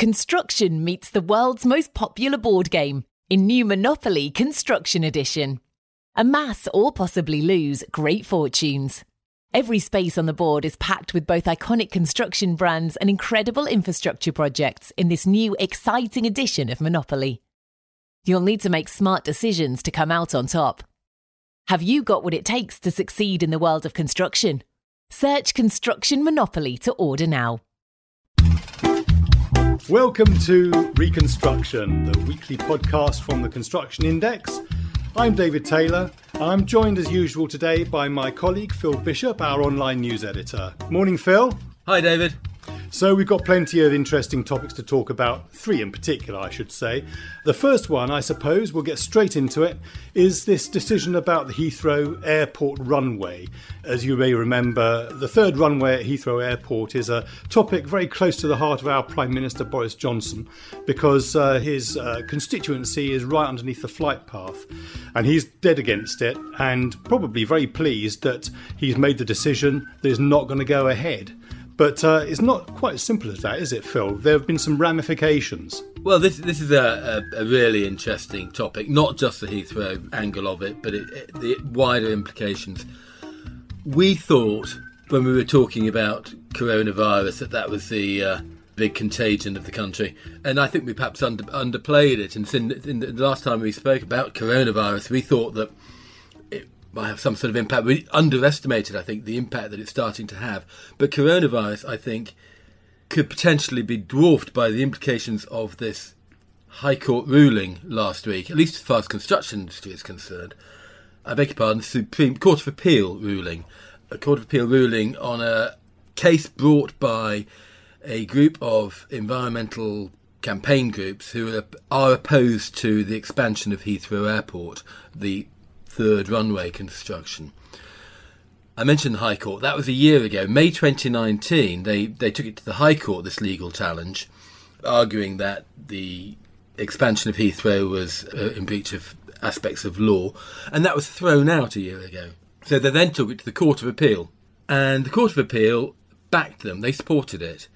construction meets the world's most popular board game in new Monopoly Construction Edition. Amass or possibly lose great fortunes. Every space on the board is packed with both iconic construction brands and incredible infrastructure projects in this new exciting edition of Monopoly. You'll need to make smart decisions to come out on top. Have you got what it takes to succeed in the world of construction? Search Construction Monopoly to order now. Welcome to Reconstruction, the weekly podcast from the Construction Index. I'm David Taylor, and I'm joined as usual today by my colleague Phil Bishop, our online news editor. Morning, Phil. Hi, David. So we've got plenty of interesting topics to talk about, three in particular, I should say. The first one, I suppose, we'll get straight into it, is this decision about the Heathrow Airport runway. As you may remember, the third runway at Heathrow Airport is a topic very close to the heart of our Prime Minister Boris Johnson, because his constituency is right underneath the flight path. And he's dead against it, and probably very pleased that he's made the decision that it's not going to go ahead. But it's not quite as simple as that, is it, Phil? There have been some ramifications. Well, this is a really interesting topic, not just the Heathrow angle of it, but the wider implications. We thought, when we were talking about coronavirus, that was the big contagion of the country. And I think we perhaps underplayed it. And in the last time we spoke about coronavirus, we thought that might have some sort of impact. We underestimated, I think, the impact that it's starting to have. But coronavirus, I think, could potentially be dwarfed by the implications of this High Court ruling last week, at least as far as construction industry is concerned. I beg your pardon, Supreme Court of Appeal ruling. A Court of Appeal ruling on a case brought by a group of environmental campaign groups who are opposed to the expansion of Heathrow Airport, the third runway construction. I mentioned the High Court. That was a year ago. May 2019, they took it to the High Court, this legal challenge, arguing that the expansion of Heathrow was in breach of aspects of law, and that was thrown out a year ago. So they then took it to the Court of Appeal, and the Court of Appeal backed them. They supported it.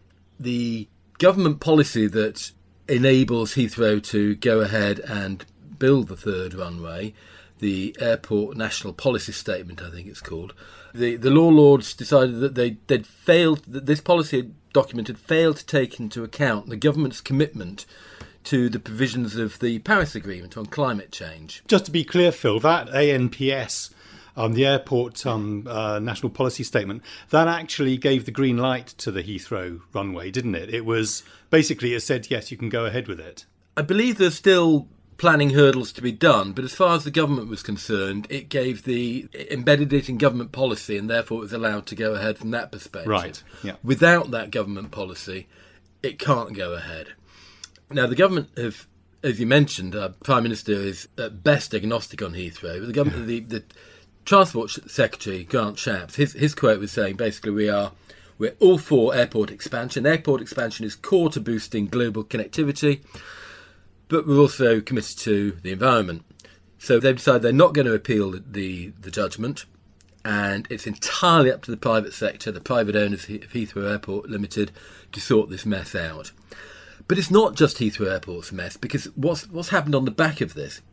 The government policy that enables Heathrow to go ahead and build the third runway, the Airport National Policy Statement, I think it's called. The law lords decided that they'd failed, that this policy document had failed to take into account the government's commitment to the provisions of the Paris Agreement on climate change. Just to be clear, Phil, that ANPS, the Airport National Policy Statement, that actually gave the green light to the Heathrow runway, didn't it? It was basically, it said, yes, you can go ahead with it. I believe there's still planning hurdles to be done, but as far as the government was concerned, it embedded it in government policy, and therefore it was allowed to go ahead from that perspective. Right. Yeah. Without that government policy, it can't go ahead. Now, the government have, as you mentioned, our Prime Minister is at best agnostic on Heathrow. The government, the Transport Secretary Grant Shapps, his quote was saying basically we're all for airport expansion. Airport expansion is core to boosting global connectivity, but we're also committed to the environment. So they've decided they're not going to appeal the judgment, and it's entirely up to the private sector, the private owners of Heathrow Airport Limited, to sort this mess out. But it's not just Heathrow Airport's mess, because what's happened on the back of this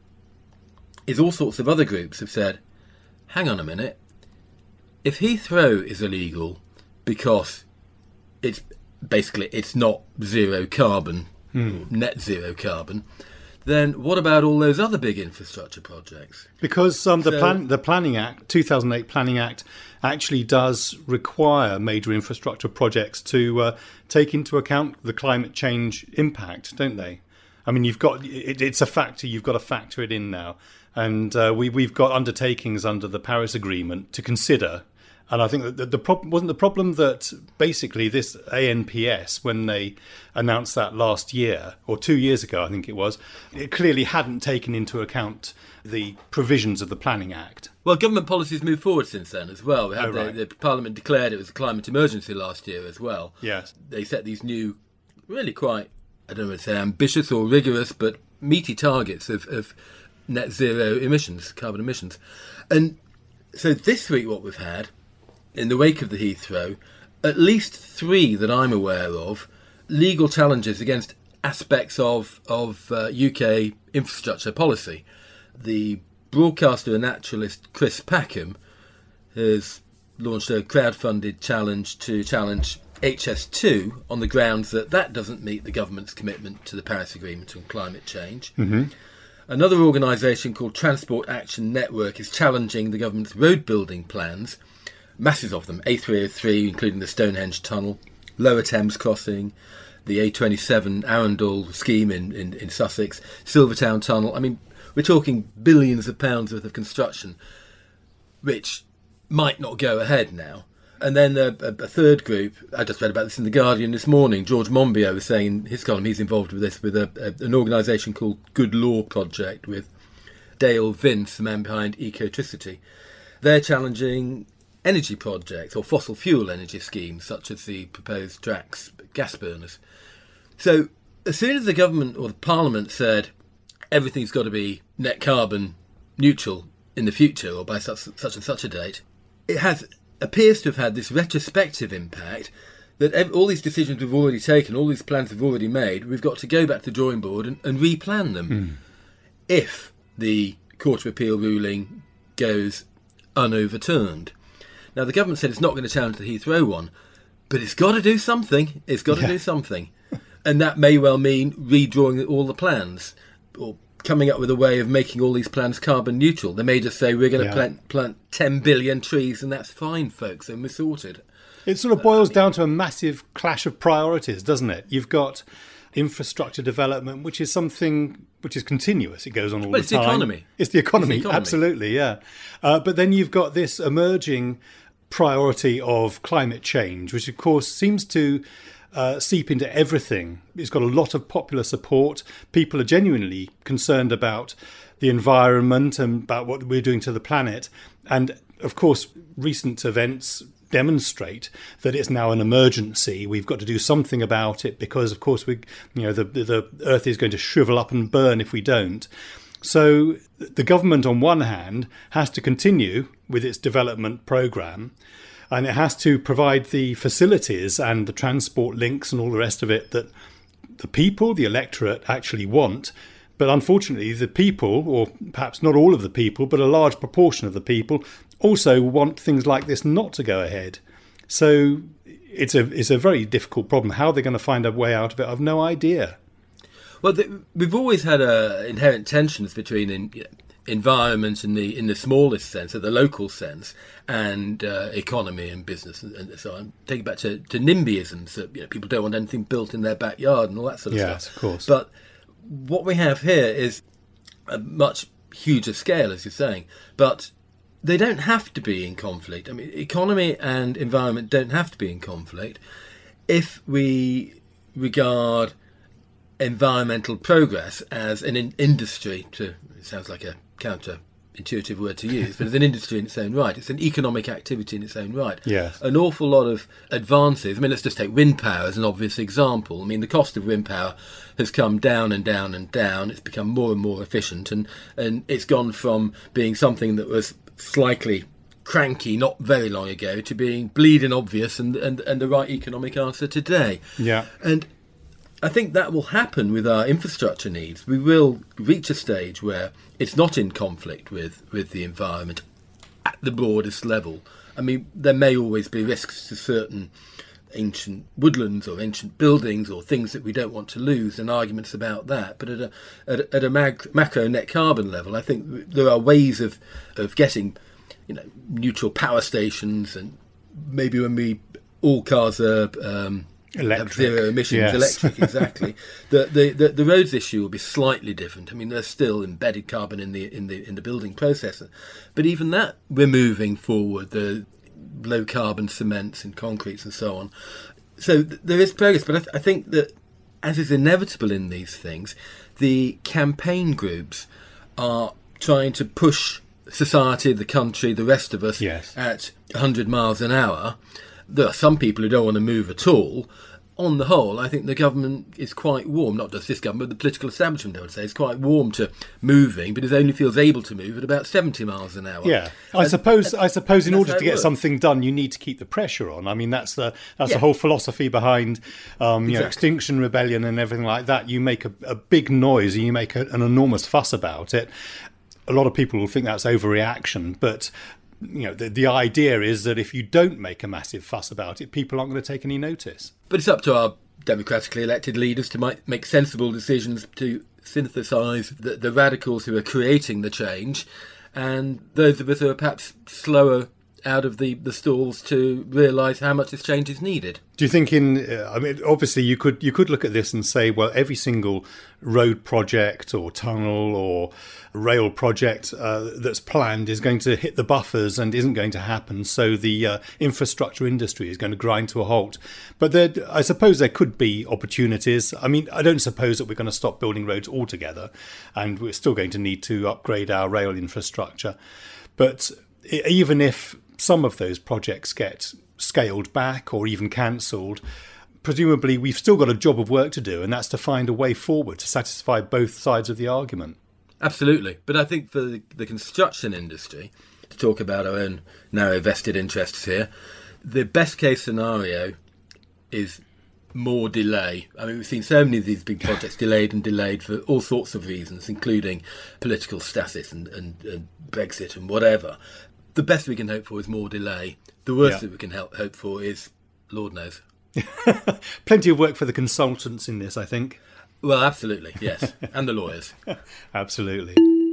is all sorts of other groups have said, hang on a minute, if Heathrow is illegal because it's not zero carbon, net zero carbon, then what about all those other big infrastructure projects? Because the Planning Act, 2008 Planning Act, actually does require major infrastructure projects to take into account the climate change impact, don't they? I mean, it's a factor. You've got to factor it in now, and we've got undertakings under the Paris Agreement to consider. And I think that the problem wasn't the problem that basically this ANPS, when they announced that last year, or 2 years ago, I think it was, it clearly hadn't taken into account the provisions of the Planning Act. Well, government policies moved forward since then as well. The Parliament declared it was a climate emergency last year as well. Yes. They set these new, really quite, I don't know if to say ambitious or rigorous, but meaty targets of net zero emissions, carbon emissions. And so this week what we've had, in the wake of the Heathrow, at least three that I'm aware of legal challenges against aspects of UK infrastructure policy. The broadcaster and naturalist Chris Packham has launched a crowd-funded challenge to challenge HS2 on the grounds that that doesn't meet the government's commitment to the Paris Agreement on climate change. Mm-hmm. Another organisation called Transport Action Network is challenging the government's road building plans, masses of them, A303, including the Stonehenge Tunnel, Lower Thames Crossing, the A27 Arundel scheme in Sussex, Silvertown Tunnel. I mean, we're talking billions of pounds worth of construction, which might not go ahead now. And then a third group, I just read about this in The Guardian this morning, George Monbiot was saying in his column, he's involved with this, with an organisation called Good Law Project with Dale Vince, the man behind Ecotricity. They're challenging energy projects or fossil fuel energy schemes, such as the proposed Drax gas burners. So as soon as the government or the Parliament said everything's got to be net carbon neutral in the future or by such and such a date, it appears to have had this retrospective impact that all these decisions we've already taken, all these plans we've already made, we've got to go back to the drawing board and replan them if the Court of Appeal ruling goes unoverturned. Now, the government said it's not going to challenge the Heathrow one, but it's got to do something. It's got to do something. And that may well mean redrawing all the plans or coming up with a way of making all these plans carbon neutral. They may just say, we're going to plant 10 billion trees and that's fine, folks, and we're sorted. It sort of boils down to a massive clash of priorities, doesn't it? You've got infrastructure development, which is something which is continuous. It goes on all the time. It's the economy. It's the economy, absolutely, yeah. But then you've got this emerging priority of climate change, which of course seems to seep into everything. It's got a lot of popular support. People are genuinely concerned about the environment and about what we're doing to the planet. And of course, recent events demonstrate that it's now an emergency. We've got to do something about it because, of course, the Earth is going to shrivel up and burn if we don't. So the government, on one hand, has to continue with its development programme, and it has to provide the facilities and the transport links and all the rest of it that the people, the electorate, actually want. But unfortunately, the people, or perhaps not all of the people, but a large proportion of the people, also want things like this not to go ahead. So it's a very difficult problem. How they're going to find a way out of it, I've no idea. Well, we've always had inherent tensions between environment in the smallest sense, or the local sense, and economy and business and so on. Take it back to NIMBYisms, that people don't want anything built in their backyard and all that sort of stuff. Yes, of course. But what we have here is a much huger scale, as you're saying, but they don't have to be in conflict. I mean, economy and environment don't have to be in conflict if we regard environmental progress as an industry. It sounds like a counterintuitive word to use, but it's an industry in its own right. It's an economic activity in its own right. Yes. An awful lot of advances. I mean, let's just take wind power as an obvious example. I mean, the cost of wind power has come down and down and down. It's become more and more efficient, and it's gone from being something that was slightly cranky not very long ago to being bleeding obvious and the right economic answer today. Yeah. And I think that will happen with our infrastructure needs. We will reach a stage where it's not in conflict with the environment at the broadest level. I mean, there may always be risks to certain ancient woodlands or ancient buildings or things that we don't want to lose, and arguments about that. But at a macro net carbon level, I think there are ways of getting neutral power stations, and maybe when all cars are have zero emissions, yes. Electric, exactly. The roads issue will be slightly different. I mean, there's still embedded carbon in the building process, but even that we're moving forward. The low carbon cements and concretes and so on. So there is progress, but I think that, as is inevitable in these things, the campaign groups are trying to push society, the country, the rest of us, yes, at 100 miles an hour. There are some people who don't want to move at all. on the whole, I think the government is quite warm, not just this government, but the political establishment, I would say, is quite warm to moving, but it only feels able to move at about 70 miles an hour. Yeah, I suppose in order to get something done, you need to keep the pressure on. I mean, that's the whole philosophy behind Extinction Rebellion and everything like that. You make a big noise and you make an enormous fuss about it. A lot of people will think that's overreaction, but the idea is that if you don't make a massive fuss about it, people aren't going to take any notice. But it's up to our democratically elected leaders to make sensible decisions to synthesise the radicals who are creating the change and those of us who are perhaps slower out of the stalls to realise how much this change is needed. Do you think obviously you could look at this and say, well, every single road project or tunnel or rail project that's planned is going to hit the buffers and isn't going to happen, so the infrastructure industry is going to grind to a halt. But I suppose there could be opportunities. I mean, I don't suppose that we're going to stop building roads altogether, and we're still going to need to upgrade our rail infrastructure. But even if some of those projects get scaled back or even cancelled, presumably we've still got a job of work to do, and that's to find a way forward to satisfy both sides of the argument. Absolutely. But I think for the construction industry, to talk about our own narrow vested interests here, the best case scenario is more delay. I mean, we've seen so many of these big projects delayed for all sorts of reasons, including political status and Brexit and whatever. The best we can hope for is more delay. The worst that we can hope for is, Lord knows. Plenty of work for the consultants in this, I think. Well, absolutely, yes. And the lawyers. Absolutely.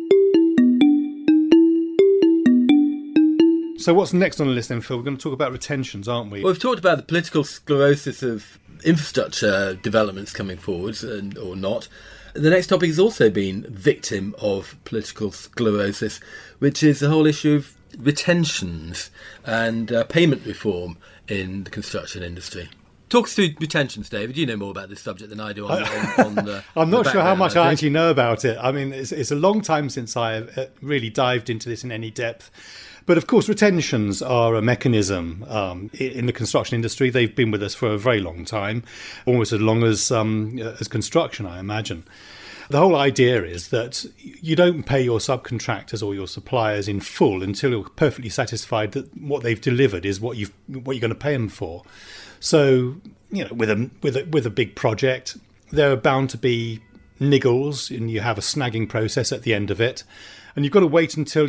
So what's next on the list then, Phil? We're going to talk about retentions, aren't we? Well, we've talked about the political sclerosis of infrastructure developments coming forwards, or not. The next topic has also been victim of political sclerosis, which is the whole issue of retentions and payment reform in the construction industry. Talk us through retentions, David. You know more about this subject than I do. I'm not sure how much I actually know about it. I mean, it's a long time since I have really dived into this in any depth. But of course, retentions are a mechanism in the construction industry. They've been with us for a very long time, almost as long as construction, I imagine. The whole idea is that you don't pay your subcontractors or your suppliers in full until you're perfectly satisfied that what they've delivered is what you're going to pay them for. So, with a big project, there are bound to be niggles, and you have a snagging process at the end of it, and you've got to wait until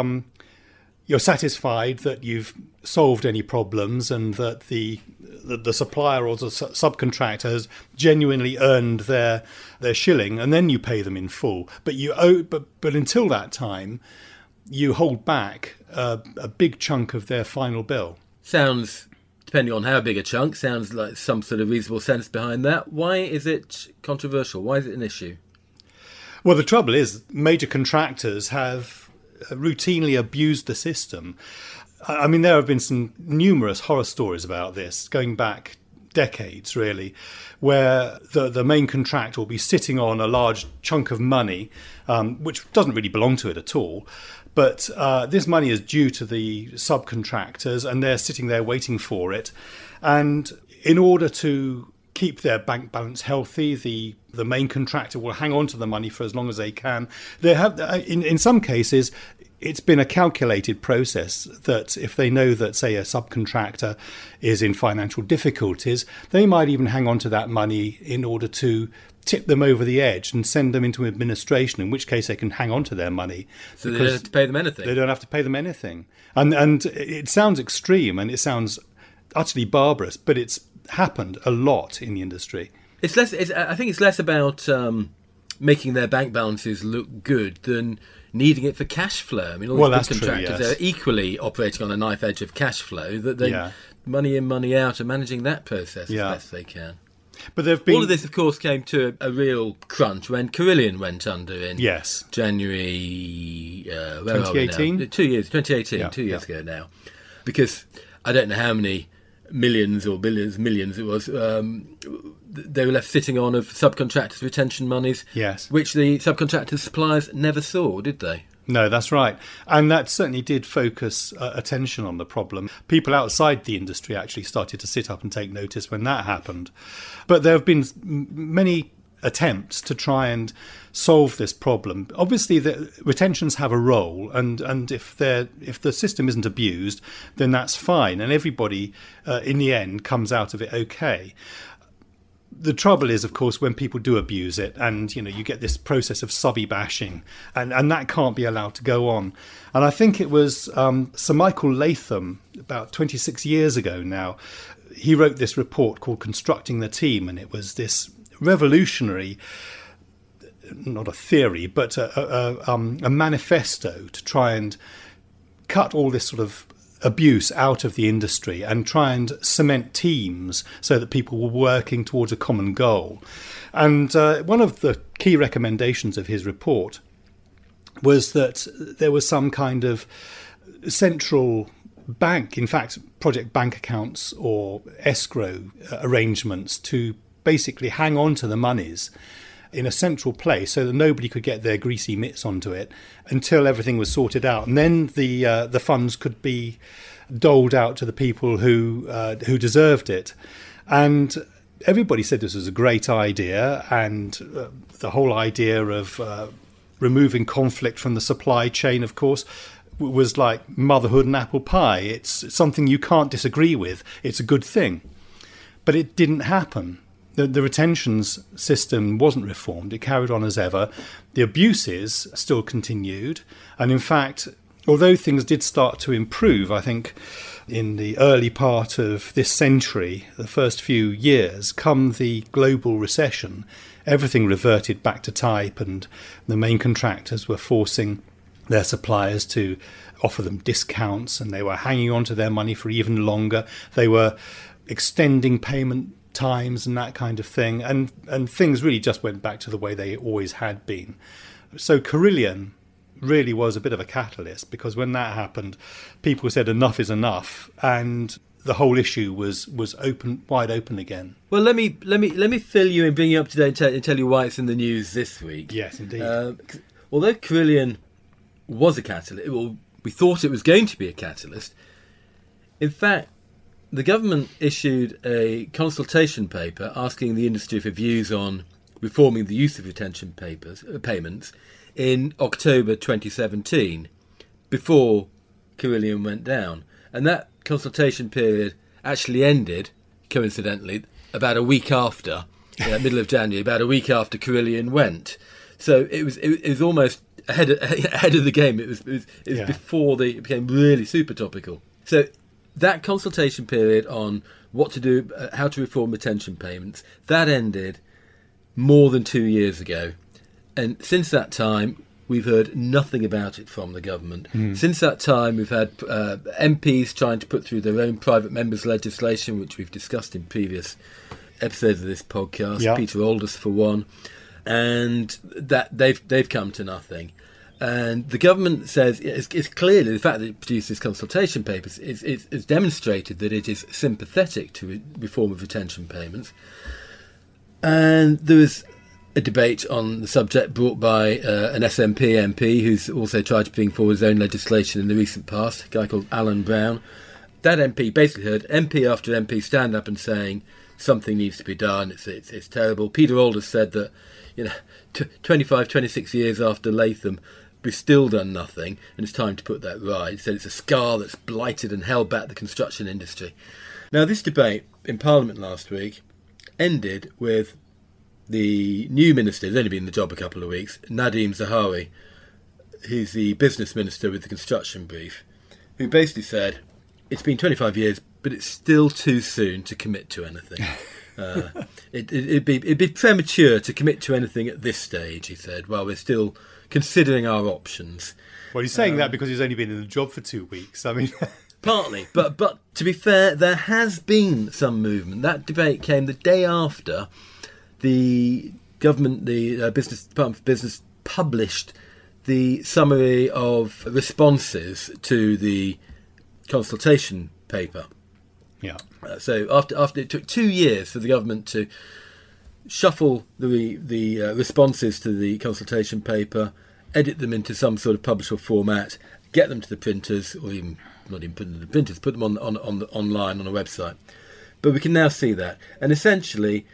you're satisfied that you've solved any problems and that the supplier or the subcontractor has genuinely earned their shilling, and then you pay them in full. But but until that time, you hold back a big chunk of their final bill. Sounds, depending on how big a chunk, sounds like some sort of reasonable sense behind that. Why is it controversial? Why is it an issue? Well, the trouble is major contractors have routinely abused the system. I mean, there have been some numerous horror stories about this, going back decades, really, where the main contractor will be sitting on a large chunk of money, which doesn't really belong to it at all. But this money is due to the subcontractors, and they're sitting there waiting for it. And in order to keep their bank balance healthy, the main contractor will hang on to the money for as long as they can. They have, in some cases, it's been a calculated process that if they know that, say, a subcontractor is in financial difficulties, they might even hang on to that money in order to tip them over the edge and send them into administration, in which case they can hang on to their money. So they don't have to pay them anything. They don't have to pay them anything. And it sounds extreme and it sounds utterly barbarous, but it's happened a lot in the industry. I think it's less about making their bank balances look good than needing it for cash flow. I mean, all these big contractors are equally operating on a knife edge of cash flow, that they money in, money out, and managing that process as best they can. But there've been... All of this, of course, came to a real crunch when Carillion went under in January 2018? 2 years, 2018, 2 years ago now. Because I don't know how many millions or billions, millions it was, they were left sitting on of subcontractors' retention monies, which the subcontractors' suppliers never saw, did they? No, that's right. And that certainly did focus attention on the problem. People outside the industry actually started to sit up and take notice when that happened. But there have been many attempts to try and solve this problem. Obviously, the retentions have a role, and if the system isn't abused, then that's fine, and everybody in the end comes out of it okay. The trouble is, of course, when people do abuse it, and you get this process of subby bashing, and that can't be allowed to go on. And I think it was Sir Michael Latham, about 26 years ago now, he wrote this report called Constructing the Team, and it was this revolutionary, not a theory, but a manifesto to try and cut all this sort of abuse out of the industry and try and cement teams so that people were working towards a common goal. And one of the key recommendations of his report was that there was some kind of central bank, in fact, project bank accounts or escrow arrangements to basically hang on to the monies in a central place so that nobody could get their greasy mitts onto it until everything was sorted out. And then the funds could be doled out to the people who deserved it. And everybody said this was a great idea, and the whole idea of removing conflict from the supply chain, of course, was like motherhood and apple pie. It's something you can't disagree with. It's a good thing. But it didn't happen. The retentions system wasn't reformed. It carried on as ever. The abuses still continued. And in fact, although things did start to improve, I think in the early part of this century, the first few years, come the global recession, everything reverted back to type, and the main contractors were forcing their suppliers to offer them discounts, and they were hanging on to their money for even longer. They were extending payment times and that kind of thing, and things really just went back to the way they always had been. So Carillion really was a bit of a catalyst, because when that happened, people said enough is enough, and the whole issue was wide open again. Well, let me fill you and bring you up to date and tell you why it's in the news this week. Yes, indeed. Although Carillion was a catalyst, well, we thought it was going to be a catalyst. In fact, the government issued a consultation paper asking the industry for views on reforming the use of retention payments in October 2017, before Carillion went down. And that consultation period actually ended, coincidentally, about a week after, middle of January, about a week after Carillion went. So it was almost ahead of the game. It was before it became really super topical. So that consultation period on what to do, how to reform retention payments, that ended more than 2 years ago. And since that time, we've heard nothing about it from the government. Since that time, we've had MPs trying to put through their own private members' legislation, which we've discussed in previous episodes of this podcast. Yeah. Peter Aldous, for one, and that they've come to nothing. And the government says it's clearly the fact that it produced this consultation papers is demonstrated that it is sympathetic to reform of retention payments. And there was a debate on the subject brought by an SNP MP who's also tried to bring forward his own legislation in the recent past, a guy called Alan Brown. That MP basically heard MP after MP stand up and saying something needs to be done, it's terrible. Peter Aldous said that 25, 26 years after Latham, we've still done nothing, and it's time to put that right. He said it's a scar that's blighted and held back the construction industry. Now, this debate in Parliament last week ended with the new minister, who's only been in the job a couple of weeks, Nadhim Zahawi, who's the business minister with the construction brief, who basically said, it's been 25 years, but it's still too soon to commit to anything. It'd be premature to commit to anything at this stage, he said, while we're still considering our options. Well, he's saying that because he's only been in the job for 2 weeks. I mean, partly, but to be fair, there has been some movement. That debate came the day after the government, the Department for Business, published the summary of responses to the consultation paper. Yeah. So after it took 2 years for the government to shuffle the responses to the consultation paper edit them into some sort of publishable format, get them to the printers, or even not even put them to the printers, put them online on a website. But we can now see that. And essentially,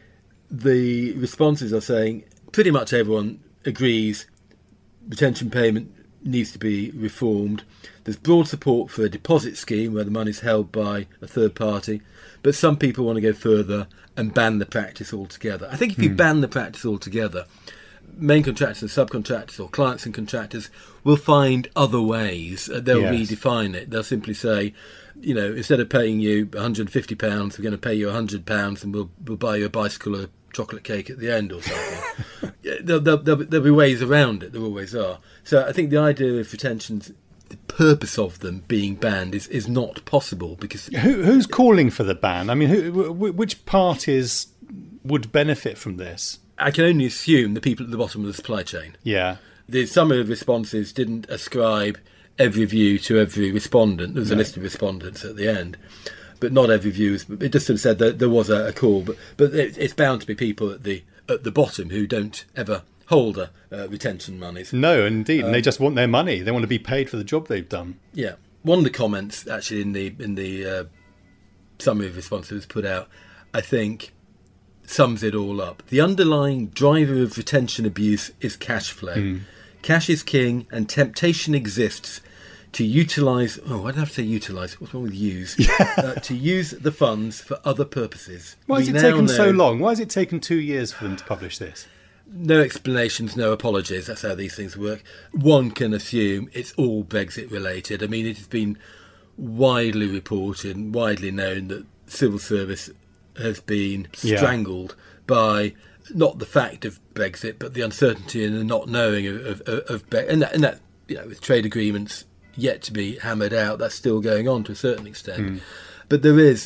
the responses are saying pretty much everyone agrees retention payment needs to be reformed. There's broad support for a deposit scheme where the money's held by a third party, but some people want to go further and ban the practice altogether. I think if you ban the practice altogether, main contractors and subcontractors, or clients and contractors, will find other ways. They'll redefine it. They'll simply say, instead of paying you £150, we're going to pay you £100 and we'll buy you a bicycle or a chocolate cake at the end or something. There'll be ways around it. There always are. So I think the idea of retentions, the purpose of them being banned is not possible, because who's calling for the ban? I mean, which parties would benefit from this? I can only assume the people at the bottom of the supply chain. Yeah. Some of the responses didn't ascribe every view to every respondent. There was a list of respondents at the end, but not every view. It just sort of said that there was a call, but it's bound to be people at the bottom who don't ever hold retention monies. No, indeed, and they just want their money. They want to be paid for the job they've done. Yeah. One of the comments actually in the summary of responses put out, I think, sums it all up. The underlying driver of retention abuse is cash flow. Cash is king, and temptation exists to utilise... Oh, I don't have to say utilise. What's wrong with use? To use the funds for other purposes. Why has it taken so long? Why has it taken 2 years for them to publish this? No explanations, no apologies. That's how these things work. One can assume it's all Brexit related. I mean, it has been widely reported and widely known that civil service has been strangled by not the fact of Brexit, but the uncertainty and the not knowing of Brexit. And that, with trade agreements yet to be hammered out, that's still going on to a certain extent. But there is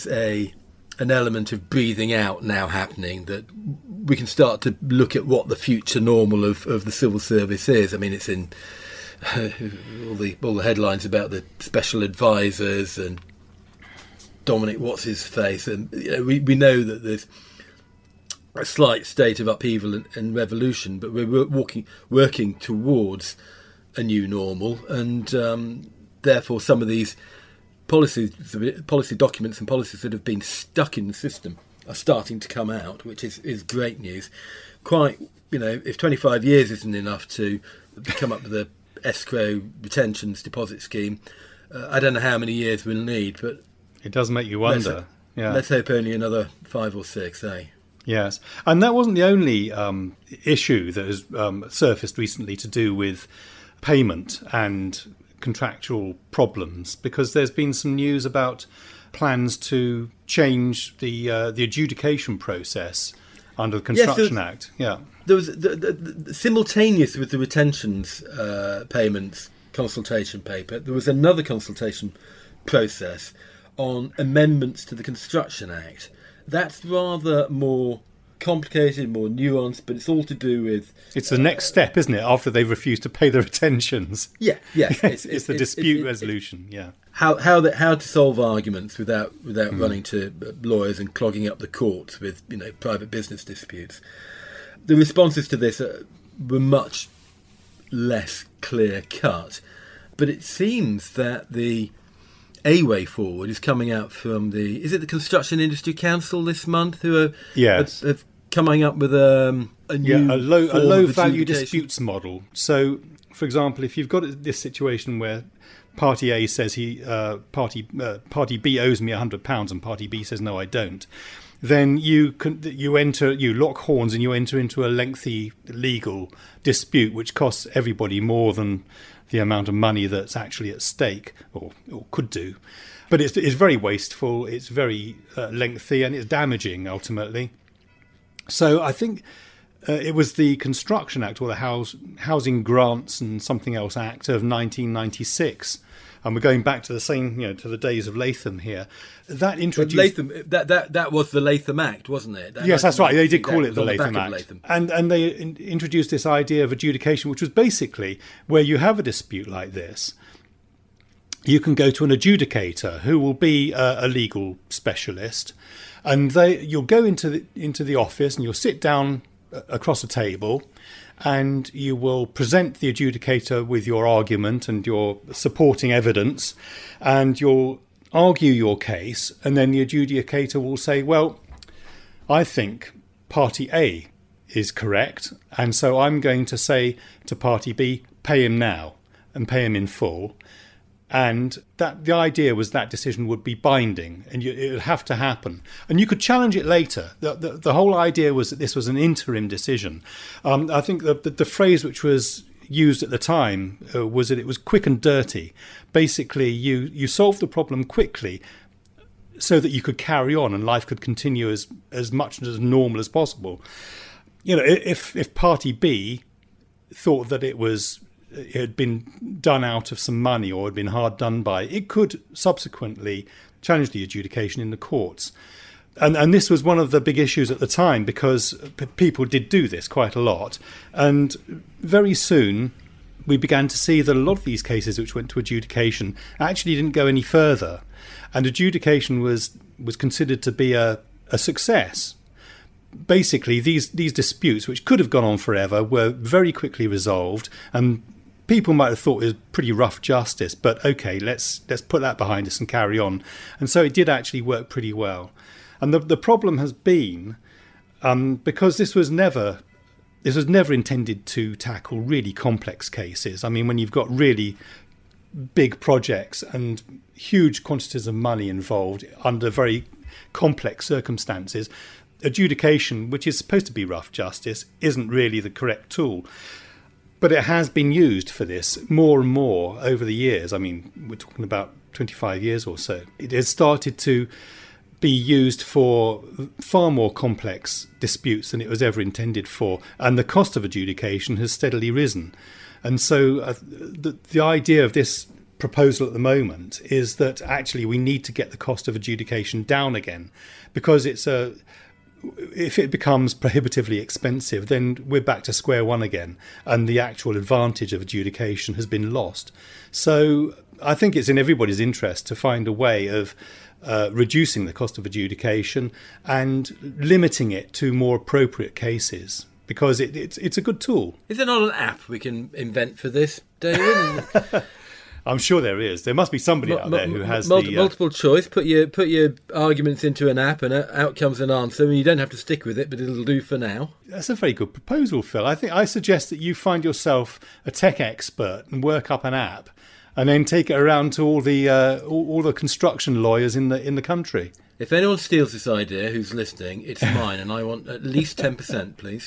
an element of breathing out now happening, that we can start to look at what the future normal of the civil service is. I mean, it's in all the headlines about the special advisors and Dominic what's-his-face, and we know that there's a slight state of upheaval and revolution, but we're working towards a new normal, and therefore some of these policy documents and policies that have been stuck in the system are starting to come out, which is great news. If 25 years isn't enough to come up with a escrow retentions deposit scheme, I don't know how many years we'll need, but it does make you wonder. Let's hope only another 5 or 6, eh? Yes. And that wasn't the only issue that has surfaced recently to do with payment and contractual problems, because there's been some news about plans to change the adjudication process under the Construction Act. Yeah. There was the simultaneous with the retentions payments consultation paper, there was another consultation process on amendments to the Construction Act. That's rather more complicated, more nuanced, but it's all to do with... It's the next step, isn't it, after they've refused to pay the retentions? Yeah. It's the dispute resolution, How to solve arguments without running to lawyers and clogging up the courts with private business disputes. The responses to this were much less clear-cut, but it seems that a way forward is coming out from is it the Construction Industry Council this month, who are coming up with a low value disputes model. So, for example, if you've got this situation where Party A says Party B owes me £100 and Party B says no, I don't, then you lock horns and you enter into a lengthy legal dispute which costs everybody more than the amount of money that's actually at stake, or could do. But it's very wasteful, it's very lengthy, and it's damaging ultimately. So I think it was the Construction Act, or the Housing Grants and Something Else Act of 1996. And we're going back to the same, to the days of Latham here. That introduced... But that was the Latham Act, wasn't it? Yes, that's right. They did call it the Latham Act. And they introduced this idea of adjudication, which was basically where you have a dispute like this, you can go to an adjudicator who will be a legal specialist, and you'll go into the office and you'll sit down across a table, and you will present the adjudicator with your argument and your supporting evidence, and you'll argue your case, and then the adjudicator will say, well, I think party A is correct, and so I'm going to say to party B, pay him now and pay him in full. And that the idea was that decision would be binding, and it would have to happen. And you could challenge it later. The whole idea was that this was an interim decision. I think the phrase which was used at the time was that it was quick and dirty. Basically, you solved the problem quickly so that you could carry on and life could continue as much and as normal as possible. You know, if party B thought that it had been done out of some money or had been hard done by, it could subsequently challenge the adjudication in the courts. And this was one of the big issues at the time, because people did do this quite a lot. And very soon we began to see that a lot of these cases which went to adjudication actually didn't go any further. And adjudication was considered to be a success. Basically, these disputes, which could have gone on forever, were very quickly resolved, and people might have thought it was pretty rough justice, but okay, let's put that behind us and carry on. And so it did actually work pretty well. And the problem has been, because this was never intended to tackle really complex cases. I mean, when you've got really big projects and huge quantities of money involved under very complex circumstances, adjudication, which is supposed to be rough justice, isn't really the correct tool. But it has been used for this more and more over the years. I mean, we're talking about 25 years or so. It has started to be used for far more complex disputes than it was ever intended for. And the cost of adjudication has steadily risen. And so the idea of this proposal at the moment is that actually we need to get the cost of adjudication down again, because if it becomes prohibitively expensive, then we're back to square one again, and the actual advantage of adjudication has been lost. So I think it's in everybody's interest to find a way of reducing the cost of adjudication and limiting it to more appropriate cases, because it's a good tool. Is there not an app we can invent for this, David? I'm sure there is. There must be somebody out there who has multiple choice. Put your arguments into an app, and out comes an answer. And you don't have to stick with it, but it'll do for now. That's a very good proposal, Phil. I suggest that you find yourself a tech expert and work up an app, and then take it around to all the construction lawyers in the country. If anyone steals this idea, who's listening, it's mine, and I want at least 10%, please.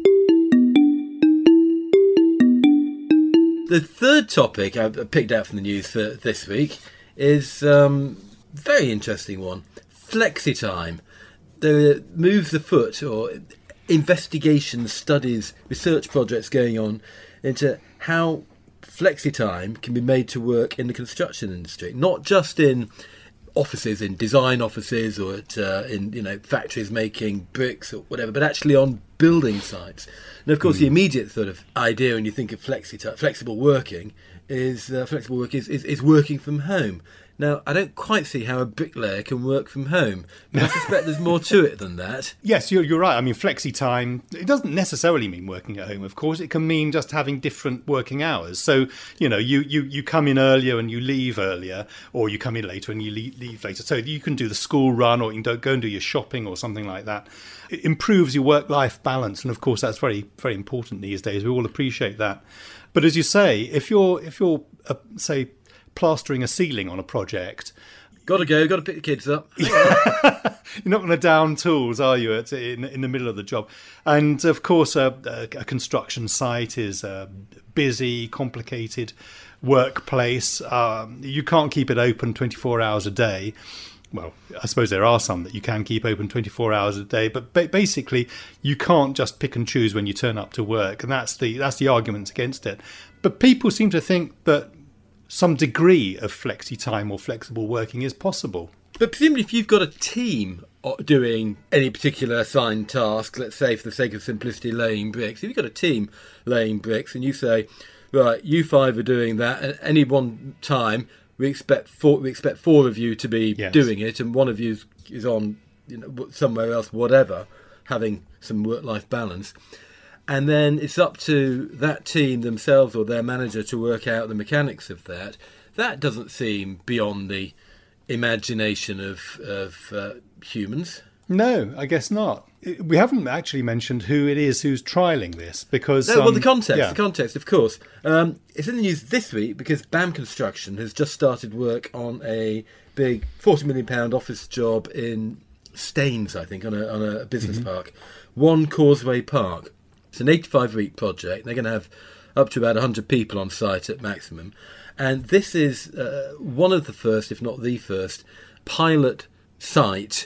The third topic I picked out from the news for this week is a very interesting one. FlexiTime. There are moves afoot, or investigations, studies, research projects going on into how FlexiTime can be made to work in the construction industry, not just in offices, in design offices, or in factories making bricks or whatever, but actually on building sites. And of course, the immediate sort of idea when you think of flexible working is working from home. Now, I don't quite see how a bricklayer can work from home, but I suspect there's more to it than that. Yes, you're right. I mean, FlexiTime, it doesn't necessarily mean working at home, of course. It can mean just having different working hours. So, you come in earlier and you leave earlier, or you come in later and you leave later. So you can do the school run, or you can go and do your shopping or something like that. It improves your work-life balance, and of course that's very, very important these days. We all appreciate that. But as you say, if you're say, plastering a ceiling on a project, got to pick the kids up. You're not going to down tools, are you, in the middle of the job? And of course, a construction site is a busy, complicated workplace. You can't keep it open 24 hours a day. Well, I suppose there are some that you can keep open 24 hours a day, but basically you can't just pick and choose when you turn up to work, and that's the argument against it. But people seem to think that some degree of FlexiTime or flexible working is possible. But presumably if you've got a team doing any particular assigned task, let's say for the sake of simplicity laying bricks, if you've got a team laying bricks and you say, right, you five are doing that, at any one time we expect four of you to be doing it, and one of you is on somewhere else, whatever. having some work-life balance. And then it's up to that team themselves or their manager to work out the mechanics of that. That doesn't seem beyond the imagination of humans. No, I guess not. We haven't actually mentioned who it is who's trialling this because... No, well, the context, of course. It's in the news this week because BAM Construction has just started work on a big £40 million office job in Staines, I think, on a business park. One Causeway Park. It's an 85-week project. They're going to have up to about 100 people on site at maximum. And this is one of the first, if not the first, pilot site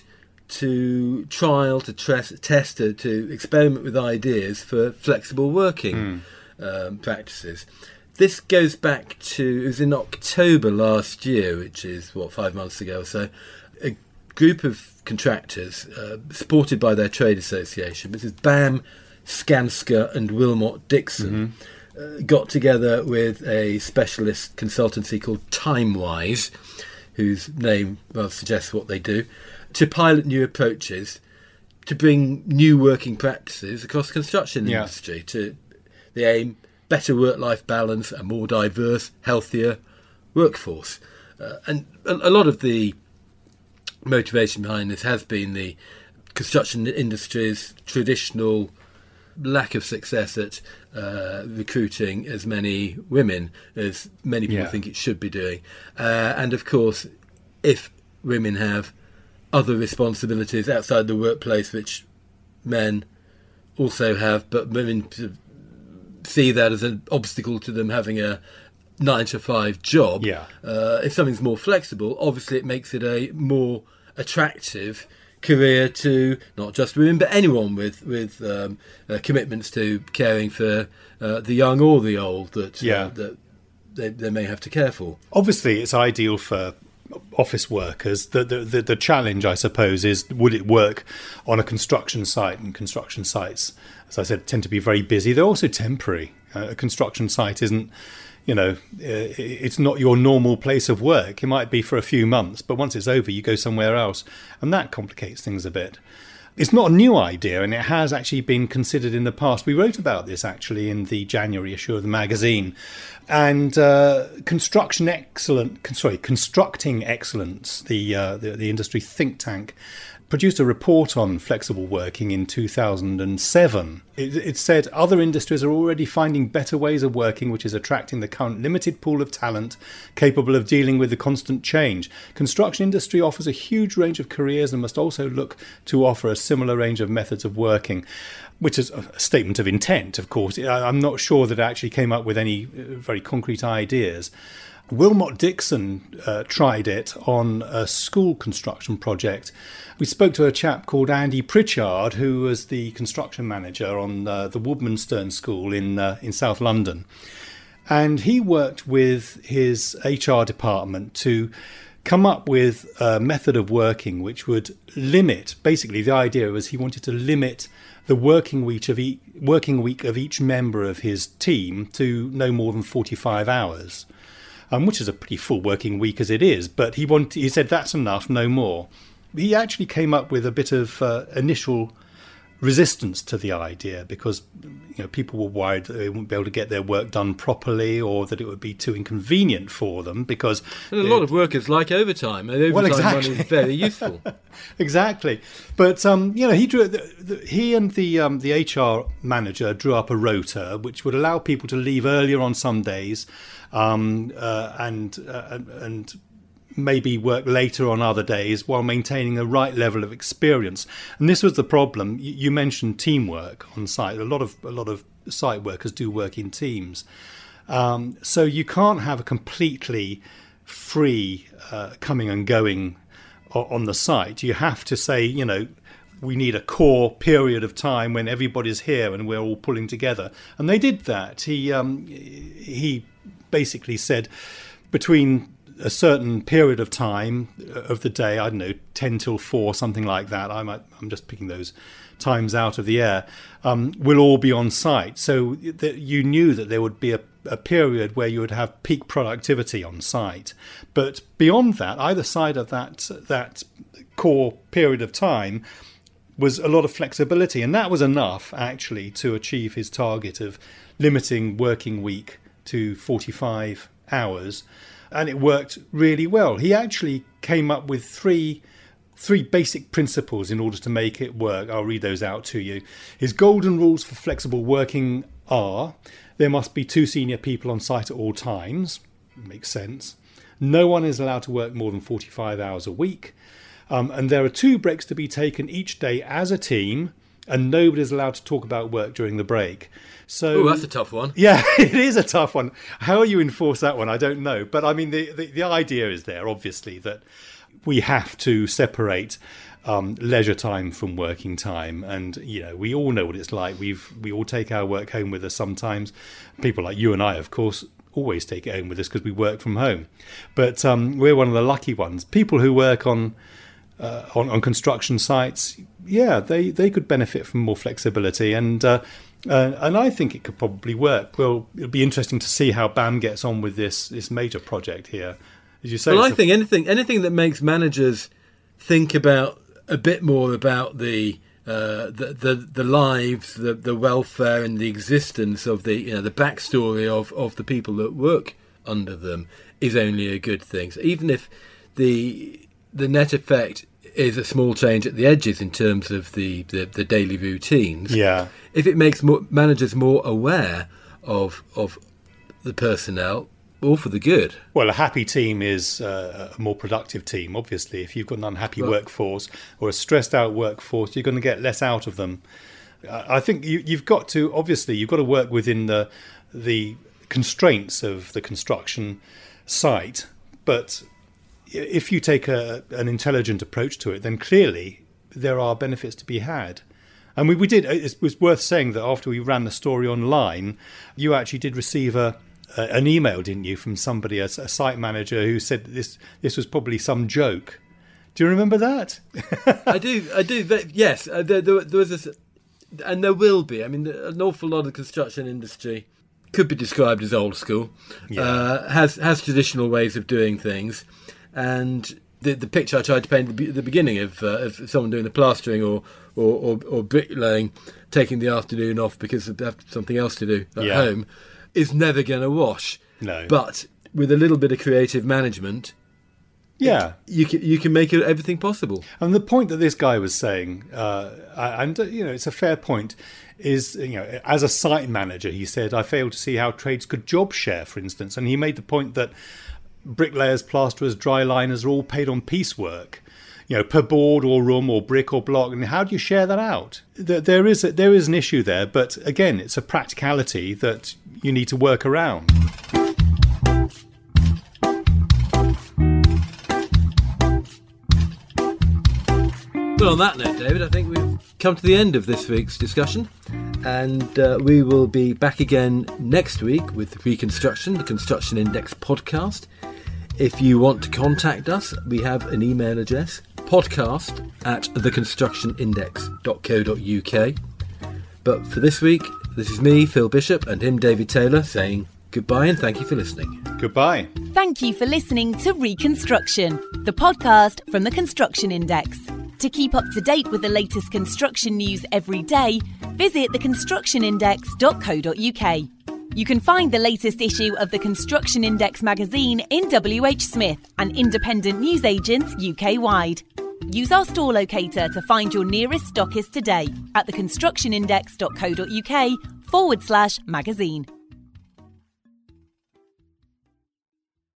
to trial, to test, to experiment with ideas for flexible working practices. This goes back to, it was in October last year, which is, 5 months ago or so, a group of contractors, supported by their trade association, this is BAM, Skanska and Wilmot Dixon, got together with a specialist consultancy called Timewise, whose name rather suggests what they do, to pilot new approaches to bring new working practices across the construction industry to the aim, better work-life balance, a more diverse, healthier workforce. And a lot of the motivation behind this has been the construction industry's traditional lack of success at recruiting as many women as many people think it should be doing. And of course, if women have other responsibilities outside the workplace which men also have, but women see that as an obstacle to them having a 9-to-5 job. If something's more flexible, obviously it makes it a more attractive career to not just women but anyone with commitments to caring for the young or the old that they may have to care for. Obviously, it's ideal for office workers. The challenge, I suppose, is would it work on a construction site? And construction sites, as I said, tend to be very busy. They're also temporary. A construction site isn't, it's not your normal place of work. It might be for a few months, but once it's over, you go somewhere else, and that complicates things a bit. It's not a new idea, and it has actually been considered in the past. We wrote about this actually in the January issue of the magazine. And Constructing Excellence, the industry think tank, produced a report on flexible working in 2007. It said other industries are already finding better ways of working, which is attracting the current limited pool of talent capable of dealing with the constant change. Construction industry offers a huge range of careers and must also look to offer a similar range of methods of working, which is a statement of intent, of course. I'm not sure that it actually came up with any very concrete ideas. Wilmot Dixon tried it on a school construction project. We spoke to a chap called Andy Pritchard, who was the construction manager on the Woodmansterne School in South London. And he worked with his HR department to come up with a method of working which would limit, basically the idea was he wanted to limit the working week of each member of his team to no more than 45 hours. Which is a pretty full working week as it is, but he said that's enough, no more. He actually came up with a bit of initial resistance to the idea because people were worried that they wouldn't be able to get their work done properly or that it would be too inconvenient for them because... And a lot of workers like overtime, and overtime money is very useful. Exactly. But, he and the HR manager drew up a rota which would allow people to leave earlier on some days and maybe work later on other days while maintaining the right level of experience. And this was the problem. You mentioned teamwork on site. A lot of site workers do work in teams. So you can't have a completely free coming and going on the site. You have to say, we need a core period of time when everybody's here and we're all pulling together. And they did that. He basically said between a certain period of time of the day, I don't know, 10 till 4, something like that. I'm just picking those times out of the air. We'll all be on site. So that you knew that there would be a period where you would have peak productivity on site. But beyond that, either side of that core period of time, was a lot of flexibility, and that was enough actually to achieve his target of limiting working week to 45 hours, and it worked really well. He actually came up with three basic principles in order to make it work. I'll read those out to you. His golden rules for flexible working are: there must be 2 senior people on site at all times. Makes sense. No one is allowed to work more than 45 hours a week. And there are 2 breaks to be taken each day as a team, and nobody is allowed to talk about work during the break. So, that's a tough one. Yeah, it is a tough one. How you enforce that one, I don't know. But I mean, the idea is there, obviously, that we have to separate leisure time from working time. And, we all know what it's like. We all take our work home with us sometimes. People like you and I, of course, always take it home with us because we work from home. But we're one of the lucky ones. People who work on construction sites, they could benefit from more flexibility, and I think it could probably work. Well, it'll be interesting to see how BAM gets on with this major project here, as you say. Well, I think anything that makes managers think about a bit more about the lives, the welfare, and the existence of the backstory of the people that work under them is only a good thing. So even if the net effect is a small change at the edges in terms of the daily routines. Yeah. If it makes managers more aware of the personnel, all for the good. Well, a happy team is a more productive team, obviously. If you've got an unhappy workforce or a stressed out workforce, you're going to get less out of them. I think you've got to work within the constraints of the construction site, but if you take an intelligent approach to it, then clearly there are benefits to be had. And we did. It was worth saying that after we ran the story online, you actually did receive an email, didn't you, from somebody, a site manager, who said that this was probably some joke. Do you remember that? I do. Yes, there was this, and there will be. I mean, an awful lot of the construction industry could be described as old school. Yeah. Has traditional ways of doing things. And the picture I tried to paint at the beginning of someone doing the plastering or bricklaying, taking the afternoon off because they have something else to do at home, is never going to wash. No. But with a little bit of creative management, you can make everything possible. And the point that this guy was saying, and it's a fair point, is as a site manager, he said, I failed to see how trades could job share, for instance, and he made the point that bricklayers, plasterers, dry liners are all paid on piecework, per board or room or brick or block. And how do you share that out? There is an issue there, but again, it's a practicality that you need to work around. Well, on that note, David, I think we've come to the end of this week's discussion, and we will be back again next week with Reconstruction, the Construction Index podcast. If you want to contact us, we have an email address, podcast@theconstructionindex.co.uk. But for this week, this is me, Phil Bishop, and him, David Taylor, saying goodbye and thank you for listening. Goodbye. Thank you for listening to Reconstruction, the podcast from the Construction Index. To keep up to date with the latest construction news every day, visit theconstructionindex.co.uk. You can find the latest issue of the Construction Index magazine in WH Smith and independent newsagents UK-wide. Use our store locator to find your nearest stockist today at theconstructionindex.co.uk/magazine.